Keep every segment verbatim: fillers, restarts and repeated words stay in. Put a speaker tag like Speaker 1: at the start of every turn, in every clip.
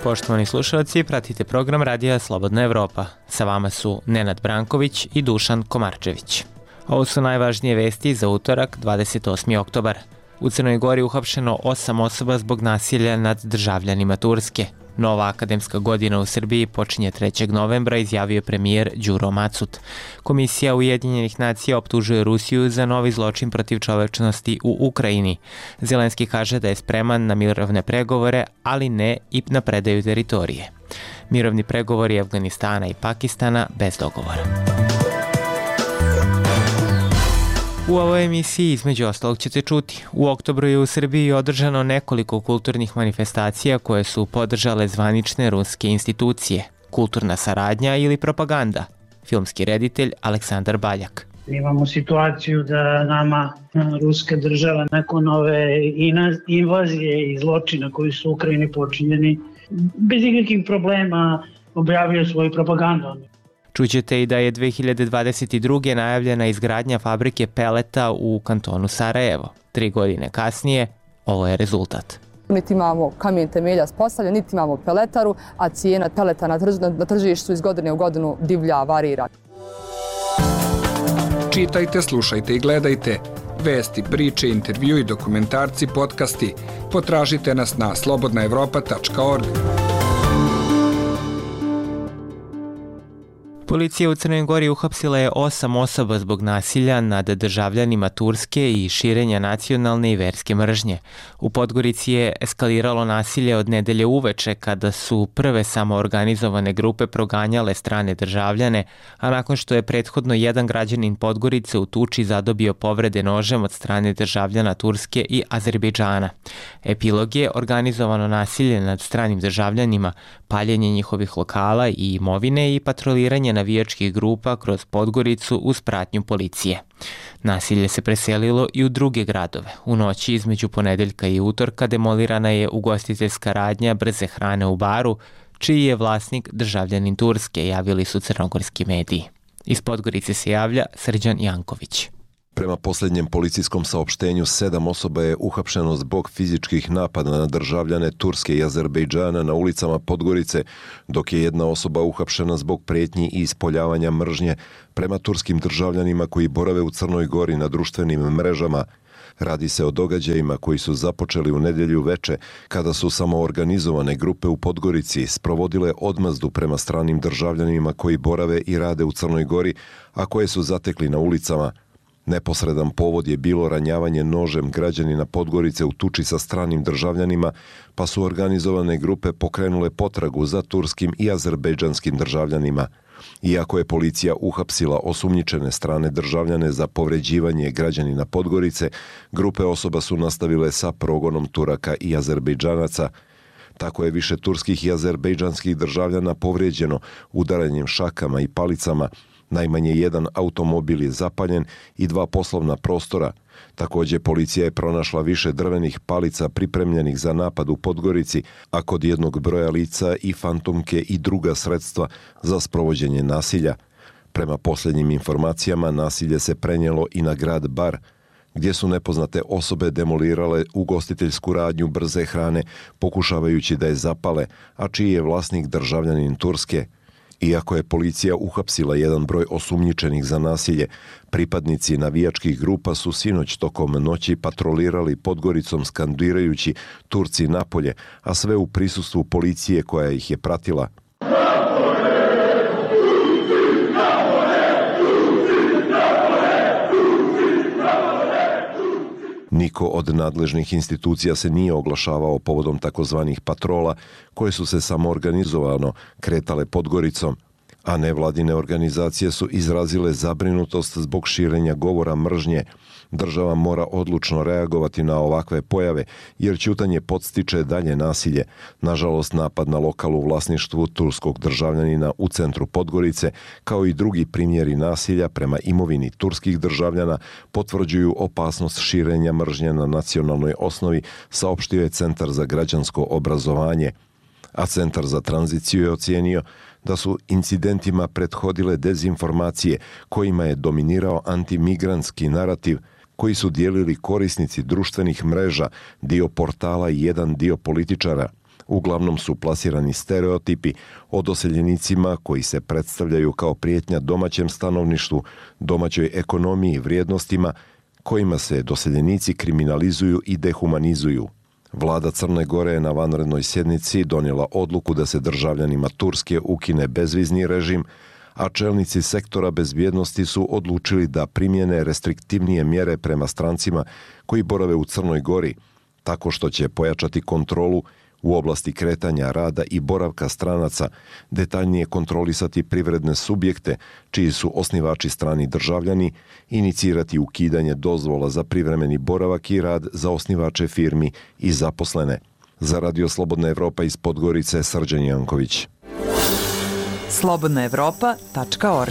Speaker 1: Poštovani slušalci, pratite program Radija Slobodna Evropa. Sa vama su Nenad Branković i Dušan Komarčević. Ovo su najvažnije vesti za utorak, dvadeset osmi oktobar. U Crnoj Gori uhapšeno osam osoba zbog nasilja nad državljanima Turske. Nova akademska godina u Srbiji počinje trećeg novembra, izjavio premijer Đuro Macut. Komisija Ujedinjenih nacija optužuje Rusiju za novi zločin protiv čovečnosti u Ukrajini. Zelenski kaže da je spreman na mirovne pregovore, ali ne i na predaju teritorije. Mirovni pregovori Afganistana i Pakistana bez dogovora. U ovoj emisiji između ostalog ćete čuti. U oktobru je u Srbiji održano nekoliko kulturnih manifestacija koje su podržale zvanične ruske institucije. Kulturna saradnja ili propaganda. Filmski reditelj Aleksandar Baljak.
Speaker 2: Imamo situaciju da nama ruska država nakon ove invazije i zločina koji su u Ukrajini počinjeni bez ikakvih problema objavio svoju propagandu.
Speaker 1: Čućete i da je dve hiljade dvadeset druge najavljena izgradnja fabrike peleta u kantonu Sarajevo. Tri godine kasnije, ovo je rezultat.
Speaker 3: Niti imamo kamen temelja postavljen, niti imamo peletaru, a cijena peleta na, trž, na tržištu iz godine u godinu divlja, varira.
Speaker 4: Čitajte, slušajte i gledajte. Vesti, priče, intervju i dokumentarci, podcasti. Potražite nas na slobodna evropa tačka org.
Speaker 1: Policija u Crnoj Gori uhapsila je osam osoba zbog nasilja nad državljanima Turske i širenja nacionalne i verske mržnje. U Podgorici je eskaliralo nasilje od nedelje uveče kada su prve samoorganizovane grupe proganjale strane državljane, a nakon što je prethodno jedan građanin Podgorice u tuči zadobio povrede nožem od strane državljana Turske i Azerbejdžana. Epilog je organizovano nasilje nad stranim državljanima, paljenje njihovih lokala i imovine i patroliranje navijačkih grupa kroz Podgoricu uz pratnju policije. Nasilje se preselilo i u druge gradove. U noći između ponedeljka i utorka demolirana je ugostiteljska radnja brze hrane u Baru, čiji je vlasnik državljanin Turske, javili su crnogorski mediji. Iz Podgorice se javlja Srđan Janković.
Speaker 5: Prema posljednjem policijskom saopštenju, sedam osoba je uhapšeno zbog fizičkih napada na državljane Turske i Azerbejdžana na ulicama Podgorice, dok je jedna osoba uhapšena zbog prijetnji i ispoljavanja mržnje prema turskim državljanima koji borave u Crnoj Gori na društvenim mrežama. Radi se o događajima koji su započeli u nedjelju veče, kada su samoorganizovane grupe u Podgorici sprovodile odmazdu prema stranim državljanima koji borave i rade u Crnoj Gori, a koje su zatekli na ulicama. Neposredan povod je bilo ranjavanje nožem građanina Podgorice u tuči sa stranim državljanima, pa su organizovane grupe pokrenule potragu za turskim i azerbejdžanskim državljanima. Iako je policija uhapsila osumnjičene strane državljane za povređivanje građanina Podgorice, grupe osoba su nastavile sa progonom Turaka i Azerbejdžanaca. Tako je više turskih i azerbejdžanskih državljana povrijeđeno udaranjem šakama i palicama. Najmanje jedan automobil je zapaljen i dva poslovna prostora. Također policija je pronašla više drvenih palica pripremljenih za napad u Podgorici, a kod jednog broja lica i fantomke i druga sredstva za sprovođenje nasilja. Prema posljednjim informacijama, nasilje se prenijelo i na grad Bar, gdje su nepoznate osobe demolirale ugostiteljsku radnju brze hrane, pokušavajući da je zapale, a čiji je vlasnik državljanin Turske. Iako je policija uhapsila jedan broj osumnjičenih za nasilje, pripadnici navijačkih grupa su sinoć tokom noći patrolirali Podgoricom skandirajući Turci napolje, a sve u prisustvu policije koja ih je pratila. Niko od nadležnih institucija se nije oglašavao povodom takozvanih patrola koje su se samoorganizovano kretale Podgoricom, a nevladine organizacije su izrazile zabrinutost zbog širenja govora mržnje. Država mora odlučno reagovati na ovakve pojave, jer ćutanje podstiče dalje nasilje. Nažalost, napad na lokal u vlasništvu turskog državljanina u centru Podgorice, kao i drugi primjeri nasilja prema imovini turskih državljana, potvrđuju opasnost širenja mržnje na nacionalnoj osnovi, saopštio je Centar za građansko obrazovanje. A Centar za tranziciju je ocijenio da su incidentima prethodile dezinformacije kojima je dominirao antimigrantski narativ koji su dijelili korisnici društvenih mreža, dio portala i jedan dio političara. Uglavnom su plasirani stereotipi o doseljenicima koji se predstavljaju kao prijetnja domaćem stanovništvu, domaćoj ekonomiji i vrijednostima, kojima se doseljenici kriminalizuju i dehumanizuju. Vlada Crne Gore je na vanrednoj sjednici donijela odluku da se državljanima Turske ukine bezvizni režim, a čelnici sektora bezbjednosti su odlučili da primjene restriktivnije mjere prema strancima koji borave u Crnoj Gori, tako što će pojačati kontrolu u oblasti kretanja, rada i boravka stranaca, detaljnije kontrolisati privredne subjekte, čiji su osnivači strani državljani, inicirati ukidanje dozvola za privremeni boravak i rad za osnivače firmi i zaposlene. Za Radio Slobodna Evropa iz Podgorice, Srđan Janković.
Speaker 6: slobodna evropa tačka org.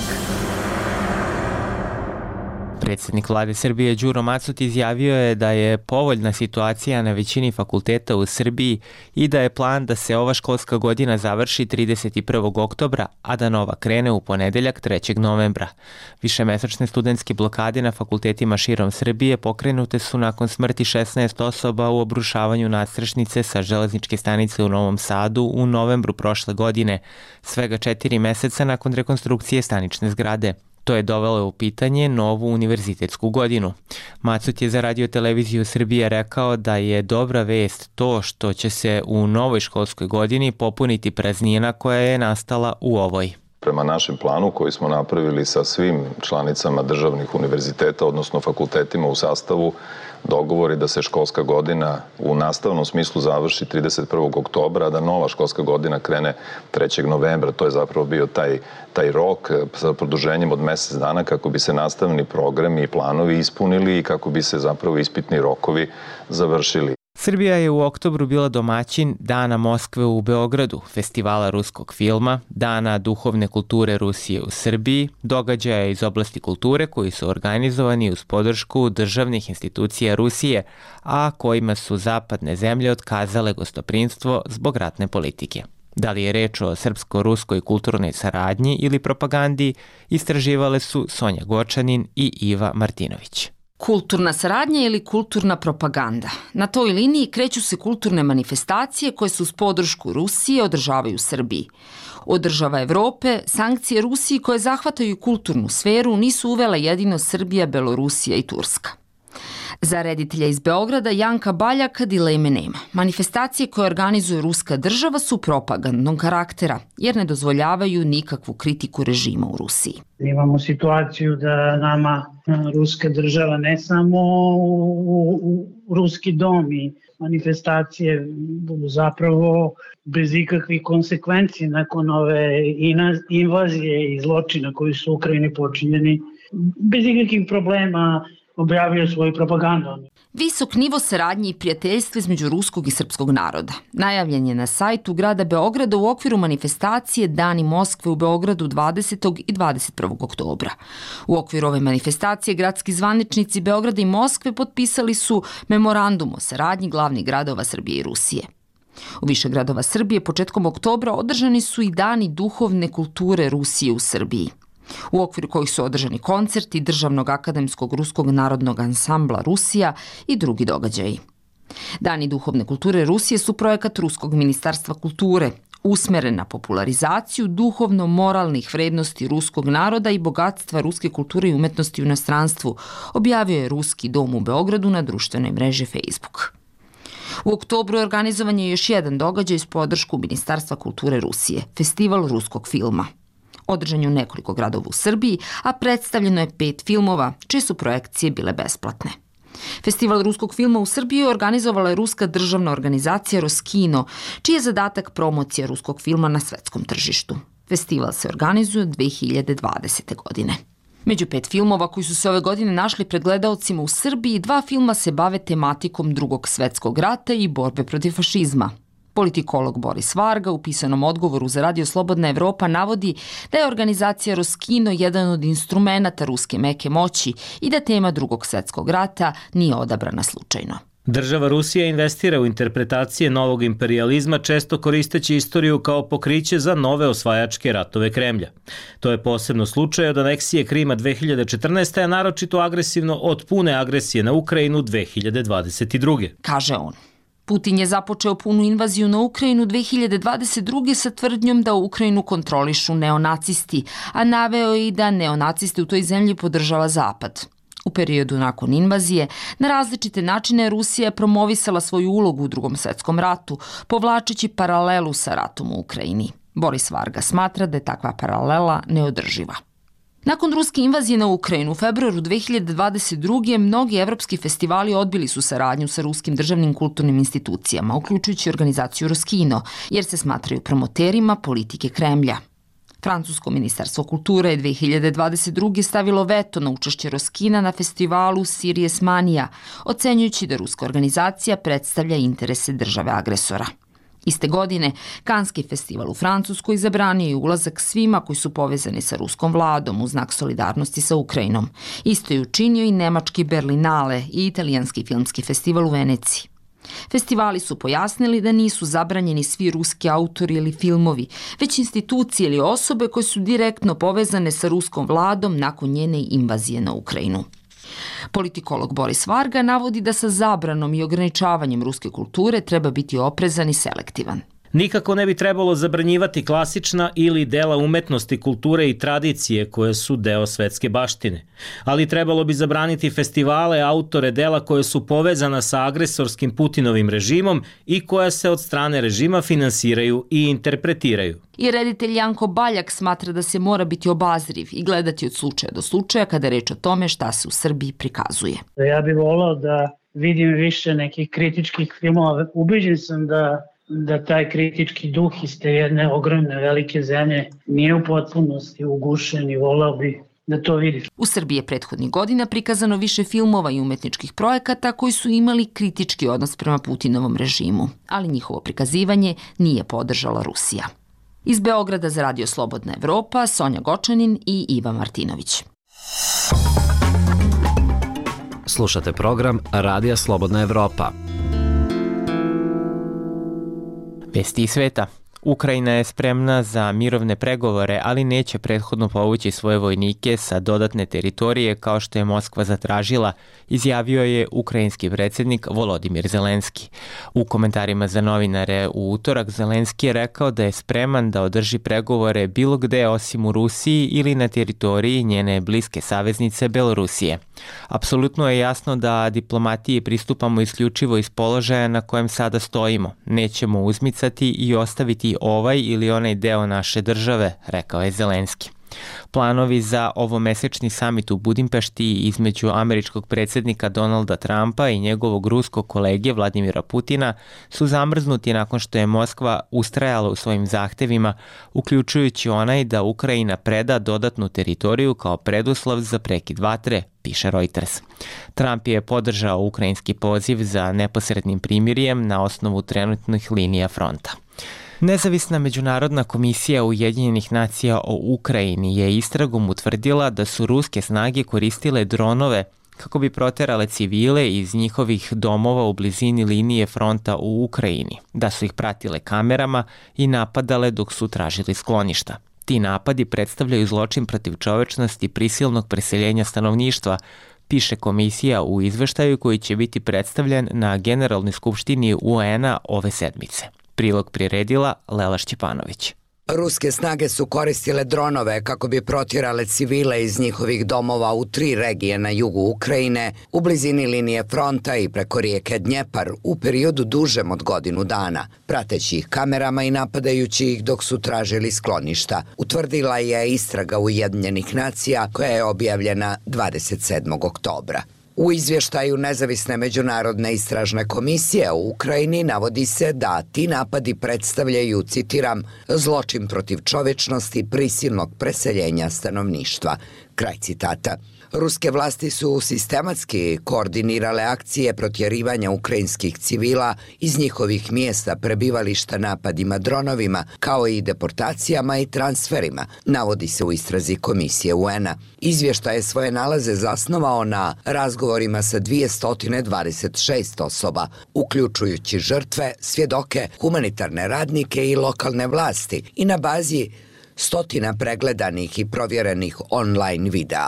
Speaker 1: Predsjednik vlade Srbije Đuro Macot izjavio je da je povoljna situacija na većini fakulteta u Srbiji i da je plan da se ova školska godina završi trideset prvog oktobra, a da nova krene u ponedeljak trećeg novembra. Višemesečne studentske blokade na fakultetima širom Srbije pokrenute su nakon smrti šesnaest osoba u obrušavanju nadstrešnice sa železničke stanice u Novom Sadu u novembru prošle godine, svega četiri meseca nakon rekonstrukcije stanične zgrade. To je dovelo u pitanje novu univerzitetsku godinu. Macot je za Radio televiziju Srbije rekao da je dobra vest to što će se u novoj školskoj godini popuniti praznina koja je nastala u ovoj.
Speaker 7: Prema našem planu koji smo napravili sa svim članicama državnih univerziteta, odnosno fakultetima u sastavu, dogovor je da se školska godina u nastavnom smislu završi trideset prvog oktobra, a da nova školska godina krene trećeg novembra. To je zapravo bio taj, taj rok sa produženjem od mjesec dana kako bi se nastavni programi i planovi ispunili i kako bi se zapravo ispitni rokovi završili.
Speaker 1: Srbija je u oktobru bila domaćin Dana Moskve u Beogradu, festivala ruskog filma, Dana duhovne kulture Rusije u Srbiji, događaja iz oblasti kulture koji su organizovani uz podršku državnih institucija Rusije, a kojima su zapadne zemlje otkazale gostoprinstvo zbog ratne politike. Da li je reč o srpsko-ruskoj kulturnoj saradnji ili propagandi, istraživale su Sonja Gočanin i Iva Martinović.
Speaker 8: Kulturna saradnja ili kulturna propaganda. Na toj liniji kreću se kulturne manifestacije koje se uz podršku Rusije održavaju u Srbiji. Od država Evrope, sankcije Rusiji koje zahvataju kulturnu sferu nisu uvele jedino Srbija, Belorusija i Turska. Za reditelja iz Beograda Janka Baljaka dileme nema. Manifestacije koje organizuje ruska država su propagandnog karaktera, jer ne dozvoljavaju nikakvu kritiku režima u Rusiji.
Speaker 2: Imamo situaciju da nama ruska država ne samo u, u, u ruski dom i manifestacije budu zapravo bez ikakvih konsekvenci nakon ove invazije i zločina koji su u Ukrajini počinjeni, bez ikakvih problema objavio svoju propagandu.
Speaker 8: Visok nivo saradnje i prijateljstva između ruskog i srpskog naroda. Najavljen je na sajtu grada Beograda u okviru manifestacije Dani Moskve u Beogradu dvadesetog i dvadeset prvog oktobra. U okviru ove manifestacije gradski zvaničnici Beograda i Moskve potpisali su memorandum o saradnji glavnih gradova Srbije i Rusije. U više gradova Srbije početkom oktobra održani su i Dani duhovne kulture Rusije u Srbiji, u okviru kojih su održani koncerti Državnog akademskog ruskog narodnog ansambla Rusija i drugi događaji. Dani duhovne kulture Rusije su projekat Ruskog ministarstva kulture, usmeren na popularizaciju duhovno-moralnih vrednosti ruskog naroda i bogatstva ruske kulture i umetnosti u inostranstvu, objavio je Ruski dom u Beogradu na društvenoj mreži Facebook. U oktobru organizovan je još jedan događaj s podršku Ministarstva kulture Rusije, Festival ruskog filma. Održan je u nekoliko gradova u Srbiji, a predstavljeno je pet filmova, čije su projekcije bile besplatne. Festival ruskog filma u Srbiji organizovala je ruska državna organizacija Roskino, čiji je zadatak promocija ruskog filma na svetskom tržištu. Festival se organizuje dve hiljade dvadesete. godine. Među pet filmova koji su se ove godine našli pred gledaocima u Srbiji, dva filma se bave tematikom Drugog svetskog rata i borbe protiv fašizma. Politikolog Boris Varga u pisanom odgovoru za Radio Slobodna Evropa navodi da je organizacija Roskino jedan od instrumenata ruske meke moći i da tema Drugog svetskog rata nije odabrana slučajno.
Speaker 9: Država Rusija investira u interpretacije novog imperijalizma, često koristeći istoriju kao pokriće za nove osvajačke ratove Kremlja. To je posebno slučaj od aneksije Krima dve hiljade četrnaeste. a naročito agresivno od pune agresije na Ukrajinu dve hiljade dvadeset druge.
Speaker 8: Kaže on. Putin je započeo punu invaziju na Ukrajinu dve hiljade dvadeset druge sa tvrdnjom da Ukrajinu kontrolišu neonacisti, a naveo je i da neonaciste u toj zemlji podržava Zapad. U periodu nakon invazije, na različite načine Rusija je promovisala svoju ulogu u Drugom svetskom ratu, povlačeći paralelu sa ratom u Ukrajini. Boris Varga smatra da je takva paralela neodrživa. Nakon ruske invazije na Ukrajinu u februaru dve hiljade dvadeset druge mnogi evropski festivali odbili su saradnju sa ruskim državnim kulturnim institucijama, uključujući organizaciju Roskino, jer se smatraju promoterima politike Kremlja. Francusko ministarstvo kulture je dve hiljade dvadeset druge stavilo veto na učešće Roskina na festivalu Sirius Mania, ocenjujući da ruska organizacija predstavlja interese države agresora. Iste godine, Kanski festival u Francuskoj zabranio je ulazak svima koji su povezani sa ruskom vladom u znak solidarnosti sa Ukrajinom. Isto je učinio i nemački Berlinale i italijanski filmski festival u Veneciji. Festivali su pojasnili da nisu zabranjeni svi ruski autori ili filmovi, već institucije ili osobe koje su direktno povezane sa ruskom vladom nakon njene invazije na Ukrajinu. Politikolog Boris Varga navodi da sa zabranom i ograničavanjem ruske kulture treba biti oprezan i selektivan.
Speaker 9: Nikako ne bi trebalo zabranjivati klasična ili dela umetnosti, kulture i tradicije koje su deo svetske baštine. Ali trebalo bi zabraniti festivale, autore dela koje su povezana sa agresorskim Putinovim režimom i koja se od strane režima finansiraju i interpretiraju.
Speaker 8: I reditelj Janko Baljak smatra da se mora biti obazriv i gledati od slučaja do slučaja kada je reč o tome šta se u Srbiji prikazuje.
Speaker 2: Ja bih volao da vidim više nekih kritičkih filmova. Ubeđen sam da da taj kritički duh iz te jedne ogromne velike zemlje nije u potpunosti ugušen i volao bi da to vidiš.
Speaker 8: U Srbiji je prethodnih godina prikazano više filmova i umetničkih projekata koji su imali kritički odnos prema Putinovom režimu, ali njihovo prikazivanje nije podržala Rusija. Iz Beograda za Radio Slobodna Evropa, Sonja Gočanin i Iva Martinović.
Speaker 10: Slušate program Radija Slobodna Evropa.
Speaker 1: Vesti iz sveta. Ukrajina je spremna za mirovne pregovore, ali neće prethodno povući svoje vojnike sa dodatne teritorije kao što je Moskva zatražila, izjavio je ukrajinski predsjednik Volodimir Zelenski. U komentarima za novinare u utorak Zelenski je rekao da je spreman da održi pregovore bilo gde osim u Rusiji ili na teritoriji njene bliske saveznice Belorusije. Apsolutno je jasno da diplomatiji pristupamo isključivo iz položaja na kojem sada stojimo. Nećemo uzmicati i ostaviti ovaj ili onaj deo naše države, rekao je Zelenski. Planovi za ovomesečni samit u Budimpešti između američkog predsjednika Donalda Trumpa i njegovog ruskog kolege Vladimira Putina su zamrznuti nakon što je Moskva ustrajala u svojim zahtevima, uključujući onaj da Ukrajina preda dodatnu teritoriju kao preduslov za prekid vatre, piše Reuters. Trump je podržao ukrajinski poziv za neposrednim primirjem na osnovu trenutnih linija fronta. Nezavisna međunarodna komisija Ujedinjenih nacija o Ukrajini je istragom utvrdila da su ruske snage koristile dronove kako bi proterale civile iz njihovih domova u blizini linije fronta u Ukrajini, da su ih pratile kamerama i napadale dok su tražili skloništa. Ti napadi predstavljaju zločin protiv čovečnosti prisilnog preseljenja stanovništva, piše komisija u izveštaju koji će biti predstavljen na Generalnoj skupštini U N-a ove sedmice. Prilog priredila Lela Šćepanović.
Speaker 11: Ruske snage su koristile dronove kako bi protjerale civile iz njihovih domova u tri regije na jugu Ukrajine, u blizini linije fronta i preko rijeke Dnjepar u periodu dužem od godinu dana, prateći ih kamerama i napadajući ih dok su tražili skloništa, utvrdila je istraga Ujedinjenih nacija koja je objavljena dvadeset sedmog oktobra. U izvještaju Nezavisne međunarodne istražne komisije u Ukrajini navodi se da ti napadi predstavljaju, citiram, zločin protiv čovečnosti prisilnog preseljenja stanovništva. Kraj citata. Ruske vlasti su sistematski koordinirale akcije protjerivanja ukrajinskih civila iz njihovih mjesta prebivališta napadima dronovima, kao i deportacijama i transferima, navodi se u istrazi Komisije U N-a. Izvještaj je svoje nalaze zasnovao na razgovorima sa dvjesto dvadeset šest osoba, uključujući žrtve, svjedoke, humanitarne radnike i lokalne vlasti i na bazi stotina pregledanih i provjerenih online videa.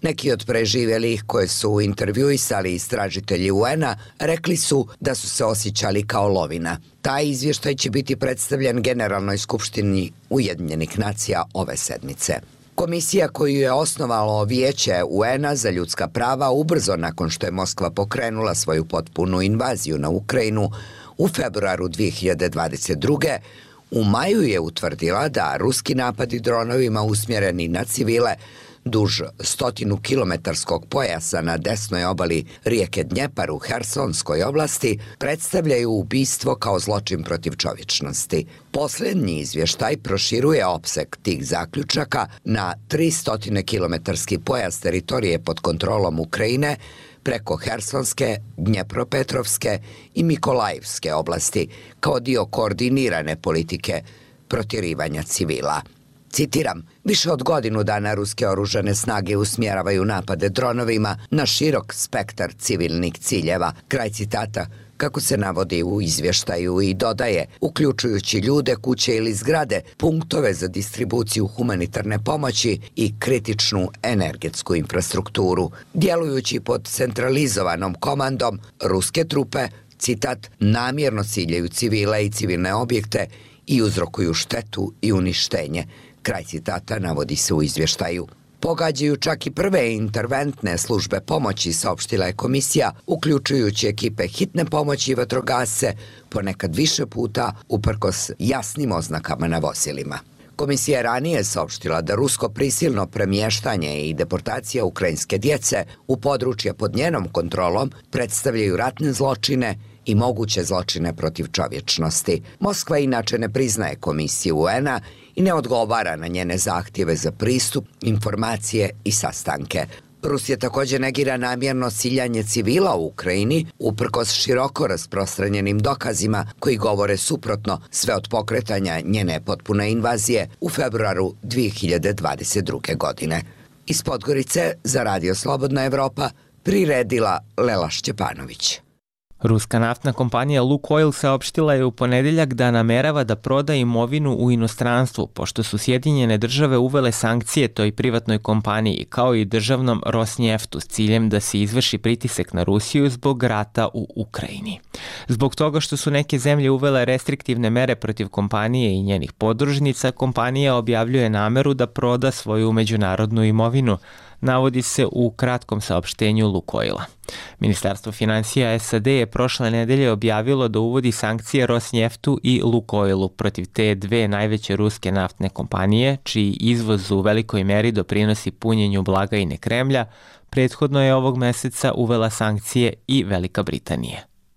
Speaker 11: Neki od preživjelih koje su intervjuisali istražitelji U N-a rekli su da su se osjećali kao lovina. Taj izvještaj će biti predstavljen Generalnoj skupštini Ujedinjenih nacija ove sedmice. Komisija koju je osnovalo Vijeće U N-a za ljudska prava ubrzo nakon što je Moskva pokrenula svoju potpunu invaziju na Ukrajinu u februaru dvije hiljade dvadeset druge. u maju je utvrdila da ruski napadi dronovima usmjereni na civile duž stotinu kilometarskog pojasa na desnoj obali rijeke Dnjepar u Hersonskoj oblasti predstavljaju ubistvo kao zločin protiv čovječnosti. Posljednji izvještaj proširuje opseg tih zaključaka na tristo kilometarski pojas teritorije pod kontrolom Ukrajine preko Hersonske, Dnjepropetrovske i Mikolajivske oblasti kao dio koordinirane politike protjerivanja civila. Citiram, više od godinu dana ruske oružane snage usmjeravaju napade dronovima na širok spektar civilnih ciljeva. Kraj citata, kako se navodi u izvještaju, i dodaje, uključujući ljude, kuće ili zgrade, punktove za distribuciju humanitarne pomoći i kritičnu energetsku infrastrukturu. Djelujući pod centralizovanom komandom, ruske trupe, citat, namjerno ciljaju civile i civilne objekte i uzrokuju štetu i uništenje. Kraj citata navodi se u izvještaju. Pogađaju čak i prve interventne službe pomoći, saopštila je komisija, uključujući ekipe hitne pomoći i vatrogasce, ponekad više puta uprkos jasnim oznakama na vozilima. Komisija je ranije saopštila da rusko prisilno premještanje i deportacija ukrajinske djece u područje pod njenom kontrolom predstavljaju ratne zločine i moguće zločine protiv čovječnosti. Moskva inače ne priznaje komisiju U N-a i ne odgovara na njene zahtjeve za pristup, informacije i sastanke. Rusija također negira namjerno ciljanje civila u Ukrajini, uprkos široko rasprostranjenim dokazima koji govore suprotno, sve od pokretanja njene potpune invazije u februaru dvije hiljade dvadeset druge. godine. Iz Podgorice za Radio Slobodna Evropa priredila Lela Šćepanović.
Speaker 1: Ruska naftna kompanija Lukoil saopštila je u ponedeljak da namerava da proda imovinu u inostranstvu, pošto su Sjedinjene države uvele sankcije toj privatnoj kompaniji, kao i državnom Rosnjeftu, s ciljem da se izvrši pritisak na Rusiju zbog rata u Ukrajini. Zbog toga što su neke zemlje uvele restriktivne mere protiv kompanije i njenih podružnica, kompanija objavljuje nameru da proda svoju međunarodnu imovinu, navodi se u kratkom saopštenju Lukoila. Ministarstvo financija S A D je prošle nedelje objavilo da uvodi sankcije Rosnjeftu i Lukoilu protiv te dve najveće ruske naftne kompanije, čiji izvoz u velikoj meri doprinosi punjenju blagajne Kremlja. Prethodno je ovog meseca uvela sankcije i Velika Britanija.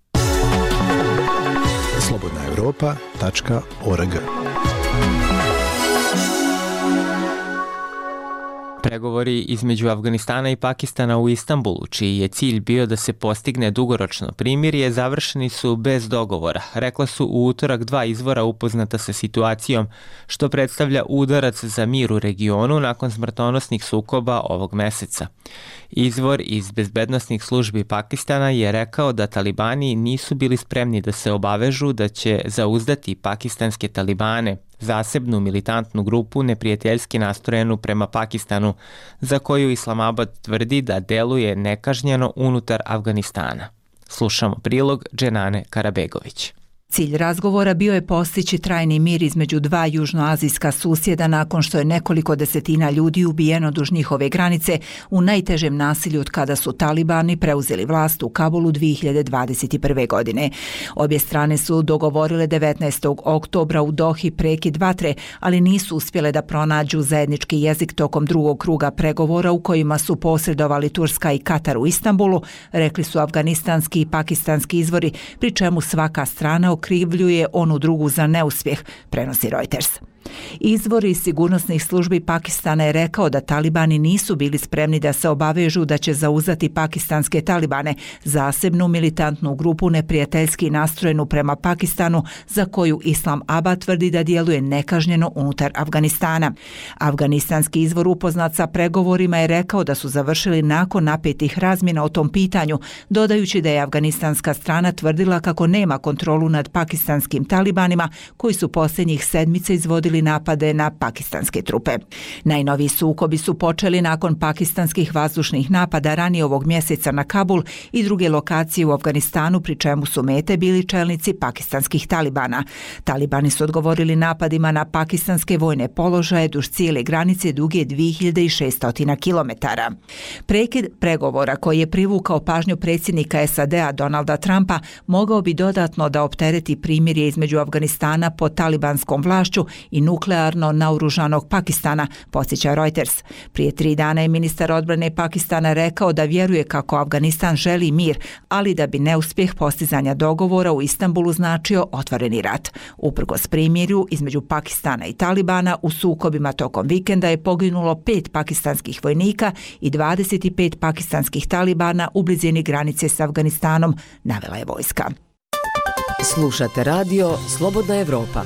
Speaker 12: slobodna evropa tačka org.
Speaker 1: Pregovori između Afganistana i Pakistana u Istanbulu, čiji je cilj bio da se postigne dugoročno primirje, završeni su bez dogovora, rekla su u utorak dva izvora upoznata sa situacijom, što predstavlja udarac za mir u regionu nakon smrtonosnih sukoba ovog meseca. Izvor iz bezbednosnih službi Pakistana je rekao da talibani nisu bili spremni da se obavežu da će zauzdati pakistanske talibane, zasebnu militantnu grupu neprijateljski nastrojenu prema Pakistanu, za koju Islamabad tvrdi da deluje nekažnjeno unutar Afganistana. Slušamo prilog Dženane Karabegović.
Speaker 13: Cilj razgovora bio je postići trajni mir između dva južnoazijska susjeda nakon što je nekoliko desetina ljudi ubijeno duž njihove granice u najtežem nasilju od kada su talibani preuzeli vlast u Kabulu dvije hiljade dvadeset prve. godine. Obje strane su dogovorile devetnaestog oktobra u Dohi prekid vatre, ali nisu uspjele da pronađu zajednički jezik tokom drugog kruga pregovora u kojima su posredovali Turska i Katar u Istanbulu, rekli su afganistanski i pakistanski izvori, pri čemu svaka strana okrivljuje onu drugu za neuspjeh, prenosi Reuters. Izvor iz sigurnosnih službi Pakistana je rekao da talibani nisu bili spremni da se obavežu da će zauzeti pakistanske talibane, zasebnu militantnu grupu neprijateljski nastrojenu prema Pakistanu, za koju Islamabad tvrdi da djeluje nekažnjeno unutar Afganistana. Afganistanski izvor upoznat sa pregovorima je rekao da su završili nakon napetih razmjena o tom pitanju, dodajući da je afganistanska strana tvrdila kako nema kontrolu nad pakistanskim talibanima, koji su posljednjih sedmica izvodili osudili napade na pakistanske trupe. Najnoviji sukobi su počeli nakon pakistanskih vazdušnih napada ranije ovog mjeseca na Kabul i druge lokacije u Afganistanu, pri čemu su mete bili čelnici pakistanskih talibana. Talibani su odgovorili napadima na pakistanske vojne položaje duž cijele granice duge dvije hiljade šesto kilometara. Prekid pregovora koji je privukao pažnju predsjednika S A D-a Donalda Trumpa mogao bi dodatno da optereti primirje između Afganistana pod talibanskom vlašću i nuklearno naoružanog Pakistana, podsjeća Reuters. Prije tri dana je ministar odbrane Pakistana rekao da vjeruje kako Afganistan želi mir, ali da bi neuspjeh postizanja dogovora u Istanbulu značio otvoreni rat. Uprkos primirju između Pakistana i Talibana, u sukobima tokom vikenda je poginulo pet pakistanskih vojnika i dvadeset pet pakistanskih talibana u blizini granice s Afganistanom, navela je vojska.
Speaker 14: Slušate radio Slobodna Evropa.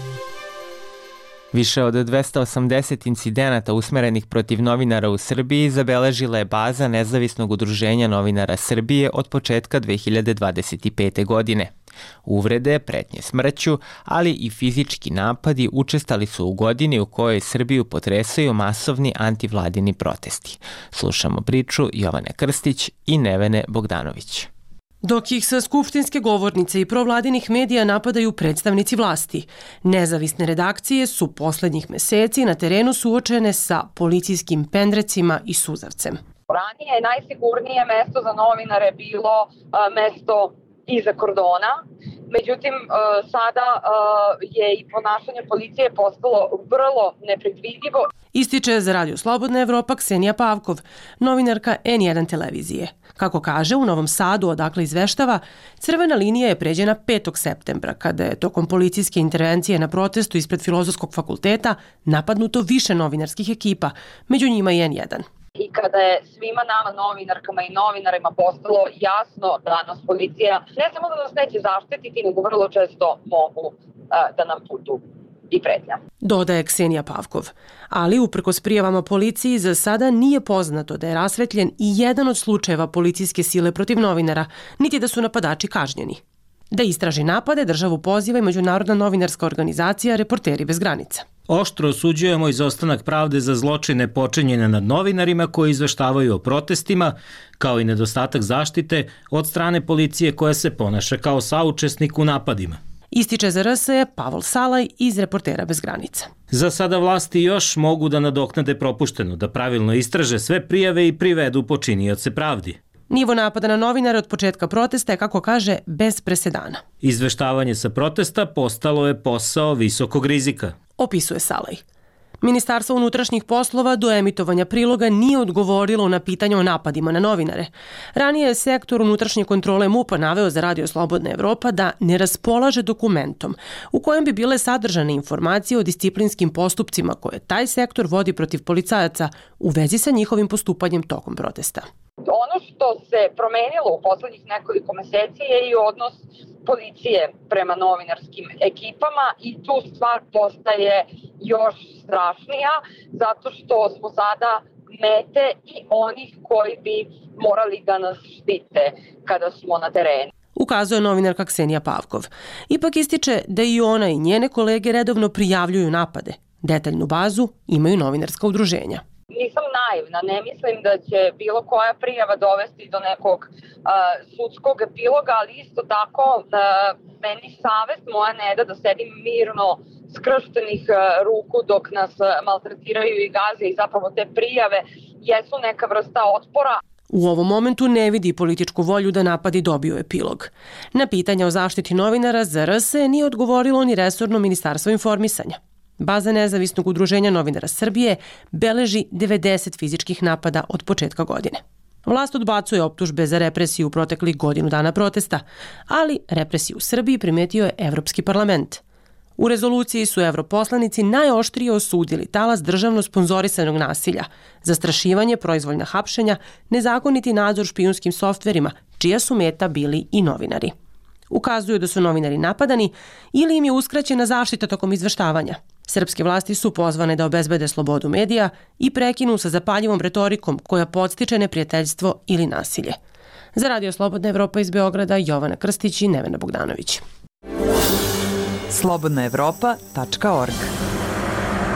Speaker 1: Više od dvesta osamdeset incidenata usmerenih protiv novinara u Srbiji zabeležila je baza Nezavisnog udruženja novinara Srbije od početka dve hiljade dvadeset pete. godine. Uvrede, pretnje smrću, ali i fizički napadi učestali su u godini u kojoj Srbiju potresaju masovni antivladini protesti. Slušamo priču Jovane Krstić i Nevene Bogdanović.
Speaker 15: Dok ih sa skupštinske govornice i provladinih medija napadaju predstavnici vlasti, nezavisne redakcije su poslednjih meseci na terenu suočene sa policijskim pendrecima i suzavcem.
Speaker 16: Ranije je najsigurnije mesto za novinare bilo a, mesto iza kordona, međutim a, sada a, je i ponašanje policije postalo vrlo nepredvidivo.
Speaker 15: Ističe za Radio Slobodna Evropa Ksenija Pavkov, novinarka N jedan televizije. Kako kaže, u Novom Sadu, odakle izveštava, crvena linija je pređena petog septembra, kada je tokom policijske intervencije na protestu ispred Filozofskog fakulteta napadnuto više novinarskih ekipa, među njima i N jedan.
Speaker 16: I kada je svima nama novinarkama i novinarima postalo jasno da nas policija ne samo da nas neće zaštititi, nego vrlo često mogu uh, da nam budu i pretnja.
Speaker 15: Dodaje Ksenija Pavkov. Ali uprkos prijavama policiji za sada nije poznato da je rasvetljen i jedan od slučajeva policijske sile protiv novinara, niti da su napadači kažnjeni. Da istraži napade državu poziva i Međunarodna novinarska organizacija Reporteri bez granica.
Speaker 9: Oštro osuđujemo izostanak pravde za zločine počinjene nad novinarima koji izveštavaju o protestima, kao i nedostatak zaštite od strane policije koja se ponaša kao saučesnik u napadima.
Speaker 15: Ističe za R S E Pavol Salaj iz Reportera bez granica.
Speaker 9: Za sada vlasti još mogu da nadoknade propušteno, da pravilno istraže sve prijave i privedu počinioce pravdi.
Speaker 15: Nivo napada na novinare od početka protesta je, kako kaže, bez presedana.
Speaker 9: Izveštavanje sa protesta postalo je posao visokog rizika,
Speaker 15: opisuje Salaj. Ministarstvo unutrašnjih poslova do emitovanja priloga nije odgovorilo na pitanje o napadima na novinare. Ranije je sektor unutrašnje kontrole M U P-a naveo za Radio Slobodna Evropa da ne raspolaže dokumentom u kojem bi bile sadržane informacije o disciplinskim postupcima koje taj sektor vodi protiv policajaca u vezi sa njihovim postupanjem tokom protesta.
Speaker 16: Ono što se promenilo u poslednjih nekoliko meseci je i odnos policije prema novinarskim ekipama i tu stvar postaje još strašnija zato što smo sada mete i onih koji bi morali da nas štite kada smo na terenu.
Speaker 15: Ukazuje novinarka Ksenija Pavkov. Ipak ističe da i ona i njene kolege redovno prijavljuju napade. Detaljnu bazu imaju novinarska udruženja.
Speaker 16: Nisam naivna, ne mislim da će bilo koja prijava dovesti do nekog uh, sudskog epiloga, ali isto tako uh, meni savest moja ne da da sedim mirno skrštenih uh, ruku dok nas uh, maltretiraju i gaze i zapravo te prijave jesu neka vrsta otpora.
Speaker 15: U ovom momentu ne vidi političku volju da napadi dobiju epilog. Na pitanja o zaštiti novinara za R S E nije odgovorilo ni resorno ministarstvo informisanja. Baza Nezavisnog udruženja novinara Srbije beleži devedeset fizičkih napada od početka godine. Vlast odbacuje optužbe za represiju u proteklih godinu dana protesta, ali represiju u Srbiji primetio je Evropski parlament. U rezoluciji su evroposlanici najoštrije osudili talas državno sponzorisanog nasilja, zastrašivanje, proizvoljna hapšenja, nezakoniti nadzor špijunskim softverima, čija su meta bili i novinari. Ukazuju da su novinari napadani ili im je uskraćena zaštita tokom izveštavanja. Srpske vlasti su pozvane da obezbede slobodu medija i prekinu sa zapaljivom retorikom koja podstiče neprijateljstvo ili nasilje. Za Radio Slobodna Evropa iz Beograda, Jovana Krstić i Nevena Bogdanović.
Speaker 6: slobodna evropa tačka org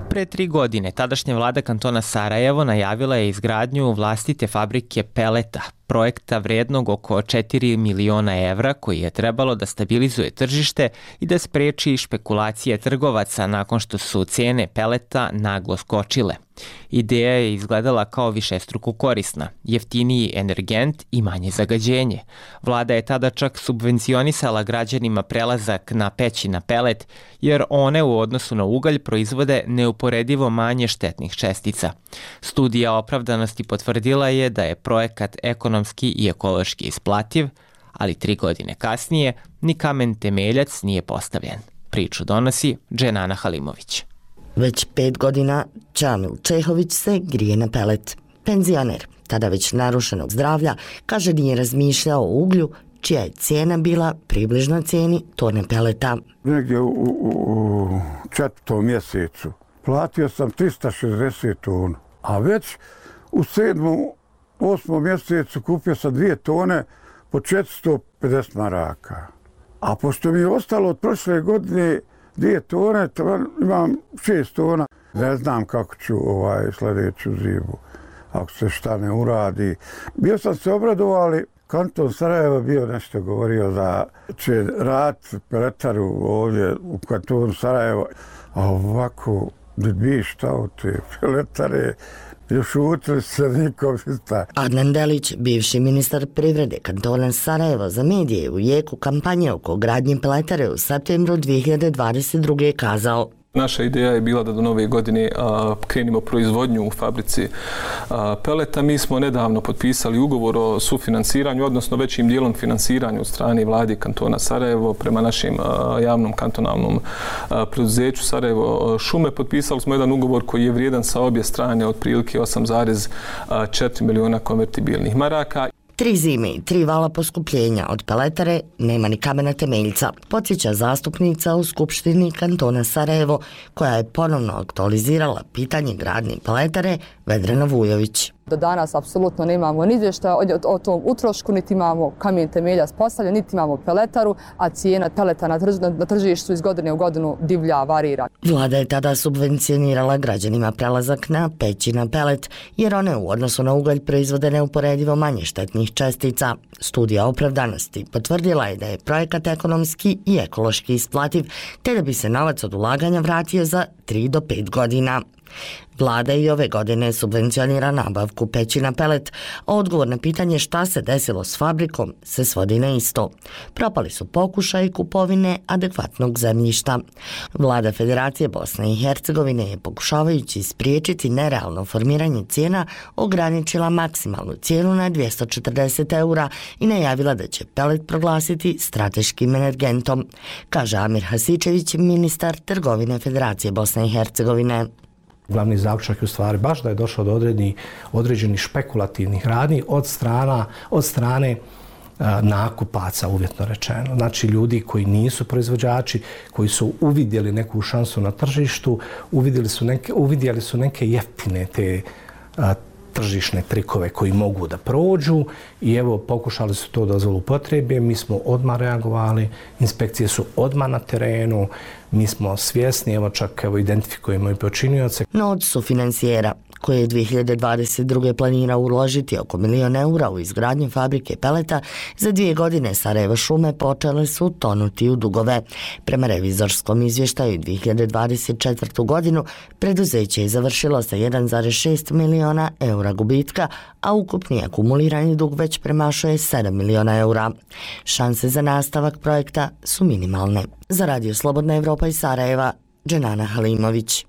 Speaker 1: Pre tri godine tadašnja vlada kantona Sarajevo najavila je izgradnju vlastite fabrike peleta, projekta vrednog oko četiri miliona evra koji je trebalo da stabilizuje tržište i da spreči špekulacije trgovaca nakon što su cene peleta naglo skočile. Ideja je izgledala kao višestruko korisna, jeftiniji energent i manje zagađenje. Vlada je tada čak subvencionisala građanima prelazak na peći na pelet, jer one u odnosu na ugalj proizvode neuporedivo manje štetnih čestica. Studija opravdanosti potvrdila je da je projekat ekonomski i ekološki isplativ, ali tri godine kasnije ni kamen temeljac nije postavljen. Priču donosi Dženana Halimović.
Speaker 17: Već pet godina Čamil Čehović se grije na pelet. Penzioner, tada već narušenog zdravlja, kaže nije razmišljao o uglju, čija je cijena bila približna cijeni tone peleta.
Speaker 18: Negdje u, u, u četvrtom mjesecu platio sam trista šezdeset tona, a već u sedmom, osmom mjesecu kupio sam dvije tone po četiristo pedeset maraka. A pošto mi je ostalo od prošle godine dvije tone, imam šest tona. Ne znam kako ću ovaj sljedeću zimu, ako se šta ne uradi. Bio sam se obradovao, ali kanton Sarajevo bio nešto govorio da će raditi peletaru ovdje u kantonu Sarajevo. A ovako, da bi šta u te peletare, još utili se nikom šta.
Speaker 17: Adnan Delić, bivši ministar privrede kantona Sarajevo, za medije u jeku kampanje oko gradnje peletare u septembru dvije hiljade dvadeset druge kazao:
Speaker 19: Naša ideja je bila da do nove godine a, krenimo proizvodnju u fabrici a, peleta. Mi smo nedavno potpisali ugovor o sufinansiranju, odnosno većim dijelom finansiranju od strane vlade kantona Sarajevo prema našem a, javnom kantonalnom a, preduzeću Sarajevo šume. Potpisali smo jedan ugovor koji je vrijedan sa obje strane otprilike osam zarez četiri miliona konvertibilnih maraka.
Speaker 17: Tri zime i tri vala poskupljenja od peletare, nema ni kamena temeljca, podsjeća zastupnica u Skupštini kantona Sarajevo, koja je ponovno aktualizirala pitanje gradnje peletare, Vedrana Vujović.
Speaker 3: Do danas apsolutno nemamo ni izvještaja o, o tom utrošku, niti imamo kamen temeljac postavljen, niti imamo peletaru, a cijena peleta na, trž, na tržištu iz godine u godinu divlja, varira.
Speaker 17: Vlada je tada subvencionirala građanima prelazak na peći na pelet, jer one u odnosu na ugalj proizvode neuporedivo manje štetnih čestica. Studija opravdanosti potvrdila je da je projekat ekonomski i ekološki isplativ, te da bi se novac od ulaganja vratio za tri do pet godina. Vlada i ove godine subvencionira nabavku peći na pelet, a odgovor na pitanje šta se desilo s fabrikom se svodi na isto. Propali su pokušaj kupovine adekvatnog zemljišta. Vlada Federacije Bosne i Hercegovine je, pokušavajući spriječiti nerealno formiranje cijena, ograničila maksimalnu cijenu na dvjesto četrdeset eura i najavila da će pelet proglasiti strateškim energentom, kaže Amir Hasičević, ministar trgovine Federacije Bosne i Hercegovine.
Speaker 20: Glavni zaključak je u stvari baš da je došlo do određenih, određenih špekulativnih radnji od, strana, od strane a, nakupaca, uvjetno rečeno. Znači ljudi koji nisu proizvođači, koji su uvidjeli neku šansu na tržištu, uvidjeli su neke, uvidjeli su neke jeftine te a, tržišne trikove koji mogu da prođu i evo pokušali su to dozvolu upotrebe, mi smo odmah reagovali, inspekcije su odmah na terenu, mi smo svjesni, evo čak evo identifikujemo i počinioce.
Speaker 17: No od sufinancijera, koji je dvije hiljade dvadeset druge planirao uložiti oko milion eura u izgradnju fabrike peleta, za dvije godine Sarajevo šume počele su tonuti u dugove. Prema revizorskom izvještaju dvije hiljade dvadeset četvrtu godinu preduzeće je završilo sa jedan zarez šest miliona eura gubitka, a ukupni akumulirani dug već premašuje sedam miliona eura. Šanse za nastavak projekta su minimalne. Za Radio Slobodna Evropa iz Sarajeva, Dženana Halimović.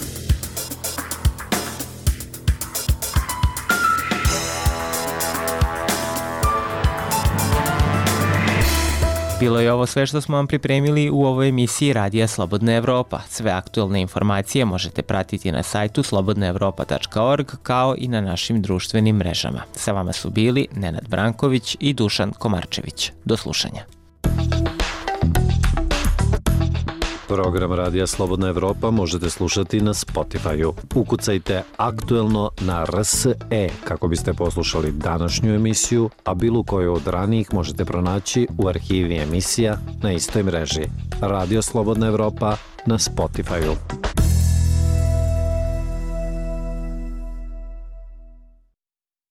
Speaker 1: Bilo je ovo sve što smo vam pripremili u ovoj emisiji Radija Slobodna Evropa. Sve aktualne informacije možete pratiti na sajtu slobodna evropa tačka org kao i na našim društvenim mrežama. Sa vama su bili Nenad Branković i Dušan Komarčević. Do slušanja.
Speaker 10: Program Radija Slobodna Evropa možete slušati na Spotify-u. Ukucajte aktuelno na R S E kako biste poslušali današnju emisiju, a bilo koju od ranijih možete pronaći u arhivi emisija na istoj mreži. Radio Slobodna Evropa na Spotify-u.